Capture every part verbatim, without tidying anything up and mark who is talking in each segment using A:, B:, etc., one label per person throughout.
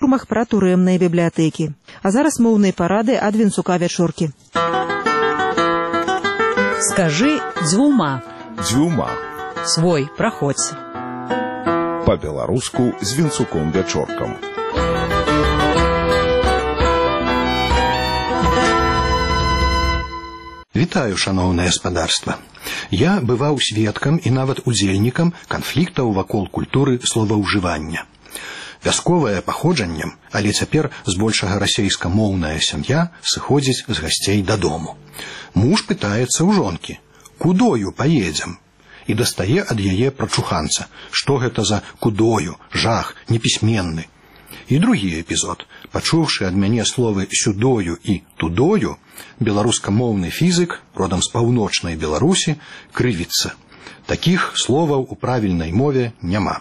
A: нормах пра турэмныя бібліятэкі. А зараз моўныя парады ад Вінцука Вячоркі.
B: Скажи дзвюма.
C: Дзвюма.
B: Свой, праходзь.
C: Па-беларуску з Вінцуком Вячоркам.
D: Вітаю, шаноўнае гаспадарства. Я бываў сведкам і нават удзельнікам канфліктаў вакол культуры словаўжывання. Вясковае паходжаннем, але цяпер збольшага расейскамоўная сям'я сыходзіць з гасцей дадому. Муж пытаецца ў жонкі: «Кудою паедзем?» І дастае ад яе прачуханца: «Што гэта за кудою, жах, непісьменны?» І другі эпізод. Пачуўшы ад мяне словы «сюдою» і «тудою», беларускамоўны фізік, родам з паўночнай Беларусі, крывіцца. Такіх словаў у правільнай мове няма.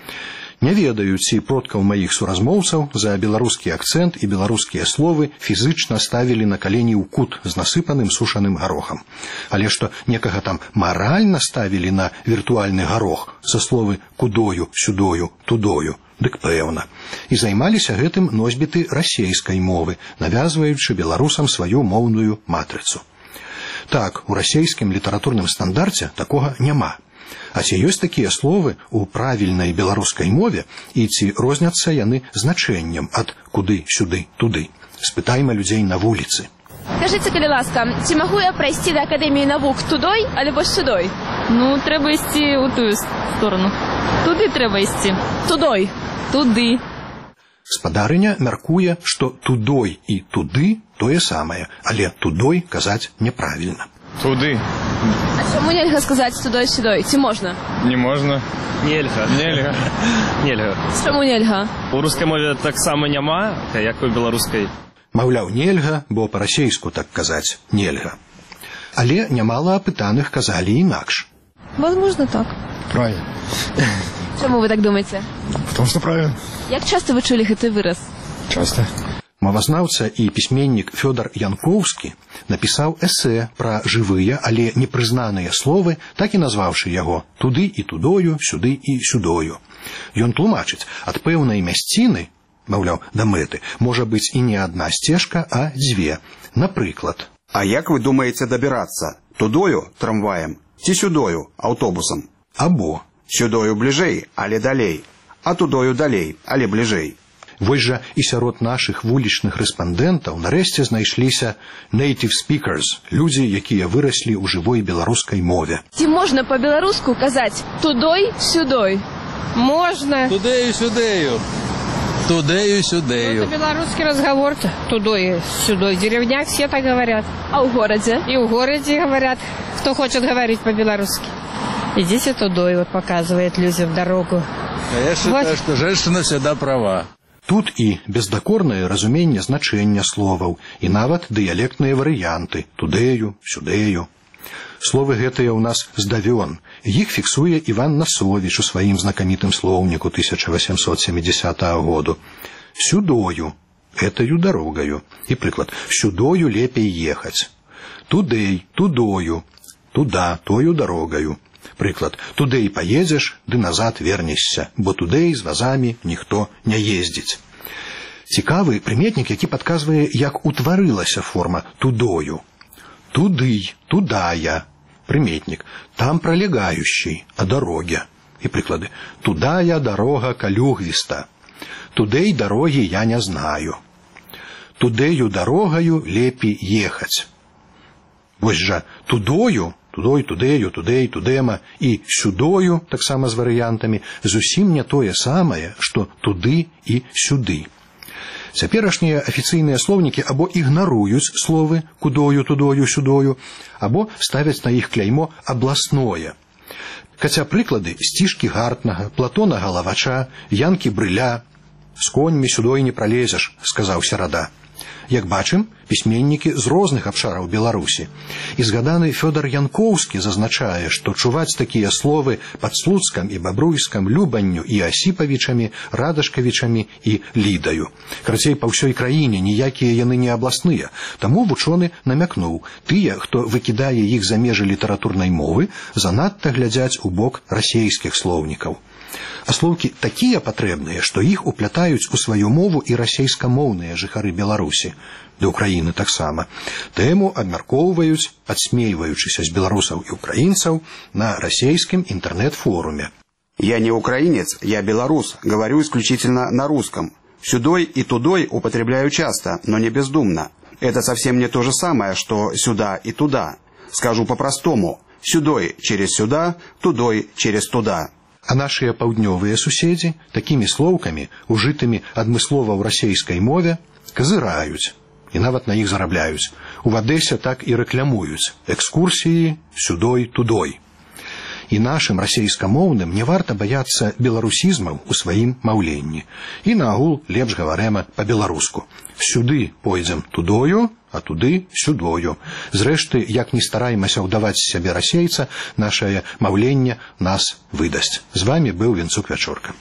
D: Не ведаю, ці продкаў маіх суразмоўцаў за беларускі акцэнт і беларускія словы фізычна ставілі на калені ў кут з насыпаным сушаным гарохам. Але што некага там маральна ставілі на віртуальны гарох са словы «кудою», «сюдою», «тудою», дык пэўна. І займаліся гэтым носьбіты расейскай мовы, навязваючы беларусам сваю моўную матрыцу. Так, у расейскім літаратурным стандарце такога няма. А ці ёсць такія словы ў правільнай беларускай мове і ці розняцца яны значэннем ад «куды», «сюды», «туды»? Спытайма людзей на вуліцы.
E: Скажыце, калі ласка, ці магу я прайсці да Акадэміі навук тудой, альбо сюдой?
F: Ну, трэба ісці ў тую сторону. Туды трэба ісці.
E: Тудой.
F: Туды.
D: Спадарыня мяркуе, што тудой і туды тое самае, але тудой казаць няправільна.
G: Туды.
E: А чаму нельга сказаць тудой-сюдой? Ці можна?
G: Не можна.
H: Нельга.
G: Нельга.
H: Нельга.
E: Чаму нельга?
H: У рускай мове таксама няма, як у беларускай.
D: Маўляў, нельга, бо па-расейску так казаць нельга. Але нямала апытаных казалі інакш.
E: Возможно, так.
G: Правильно.
E: Чаму вы так думаеце?
G: Потому что правильно.
E: Як часта вы чулі гэты выраз?
G: Часто.
D: Мовазнаўца і пісьменнік Фёдар Янкоўскі напісаў эсэ пра жывыя, але непрызнаныя словы, так і назваўшы яго «туды і тудою, сюды і сюдою». Ён тлумачыць, ад пэўнай мясціны, маўляў, да мэты, можа быць і не адна сцежка, а дзве. Напрыклад.
I: А як вы думаеце дабірацца? Тудою трамваем ці сюдою аўтобусам?
D: Або
I: сюдою бліжэй, але далей, а тудою далей, але бліжэй.
D: Вось жа і сярод нашых вулічных рэспандэнтаў нарэшце знайшліся native speakers, людзі, якія выраслі ў жывой беларускай мове.
E: Ці можна па-беларуску казаць тудой-сюдой?
J: Можна.
K: Тудею-сюдею. Тудею-сюдею.
J: Это белорусский разговор. Тудой-сюдой. В деревнях все так говорят.
E: А в городе?
J: И в городе говорят, кто хочет говорить по-белорусски. Идите тудой, вот показывает людям дорогу.
K: А я считаю, вот, что женщина всегда права.
D: Тут і бездакорнае разуменне значэння словаў, і нават дыялектныя варыянты тудею, сюдею. Словы гэтыя ў нас здавён. Іх фіксуе Іван Насовіч у сваім знакамітым слоўніку тысяча васемсот семидесятого году. Сюдою – гэтаю дарогаю. І прыклад – сюдою лепей ехаць. Тудэй, тудою, туда, тою дарогаю. Прыклад – тудэй паедзеш, ды назад вернешся, бо тудэй з вазамі ніхто не ездзіць. Цікавы прыметнік, які падказвае, як утварылася форма тудою. Тудый, тудая. Прыметнік – там пролегающий, о дороге. І прыклады – тудая дорога калюгвіста. Тудэй дороги я не знаю. Тудэю дорогаю лепей ехаць. Вось жа тудою, тудой, тудею, тудэй, тудема і сюдою, таксама з варыянтамі, зусім не тое самае, што туды і сюды. Цяперашнія афіцыйныя слоўнікі або ігнаруюць словы кудою, тудою, сюдою, або ставяць на іх кляймо абласное. Хаця прыклады сцішкі Гартнага, Платона Галавача, Янкі Брыля «З коньмі сюдой не пралезеш», сказаў Серада. Як бачым, пісьменнікі з розных абшараў Беларусі. І згаданы Фёдар Янкоўскі зазначае, што чуваць такія словы пад Слуцкам і Бабруйскам, Любанню і Асіпавічамі, Радашкавічамі і Лідаю. Карацей, па ўсёй краіне ніякія яны не абласныя, таму вучоны намякнуў, тыя, хто выкідае іх за межы літаратурнай мовы, занадта глядзяць у бок расейскіх слоўнікаў. А слоўкі такія патрэбныя, што іх уплятаюць у сваю мову і расейскамоўныя жыхары Беларусі, да Украіны таксама. Тэму абмяркоўваюць, адсмейваючыся з беларусаў і украінцаў на расейскім інтэрнэт-форуме.
I: Я не украинец, я белорус, говорю исключительно на русском. Сюдой и тудой употребляю часто, но не бездумно. Это совсем не то же самое, что сюда и туда. Скажу по-простому. Сюдой через сюда, тудой через туда.
D: А нашыя паўднёвыя суседзі такімі слоўкамі, ужытымі адмыслова ў расейскай мове, казыраюць і нават на іх зарабляюць. У Адэсе так і рэклямуюць экскурсіі сюдой, тудой. І нашым расейскамоўным не варта баяцца беларусізмаў у сваім маўленні. І наагул лепш гаварэма па-беларуску. Сюды пойдзем тудою, а туды сюдою. Зрэшты, як ні стараймася ўдаваць сябе расейца, нашае маўленне нас выдасць. З вамі быў Венцук Вячорка.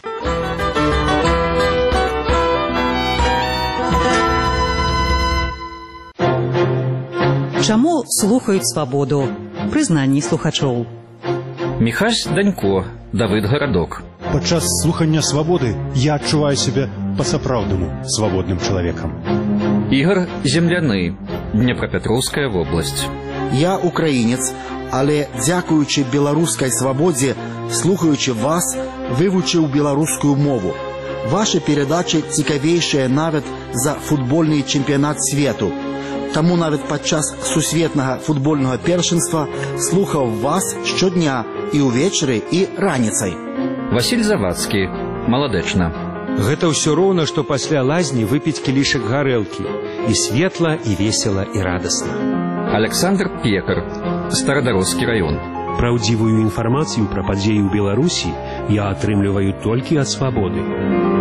B: Чаму слухаюць свабоду? Прызнанні слухачоў.
L: Міхась Данько, Давыд Гарадок.
M: Падчас слухання свабоды я адчуваю сябе па-сапраўднаму свабодным чалавекам.
L: Ігор Земляны, Днепропетровская вобласць.
N: Я украінец, але дзякуючы беларускай свабодзе, слухаючы вас, вывучыў беларускую мову. Вашы перадачы цікавейшыя нават за футбольны чэмпіянат свету. Таму нават падчас сусветнага футбольнага першынства слухаў вас штодня і ўвечары, і раніцай.
L: Васіль Завадскі, Маладэчна.
O: Гэта ўсё роўна, што пасля лазні выпіць кілішак гарэлкі. І светла, і весела, і радасна.
L: Александр Пекар, Старадароскі раён.
P: Праўдзівую інфармацыю пра падзеі ў Беларусі я атрымліваю толькі ад свабоды.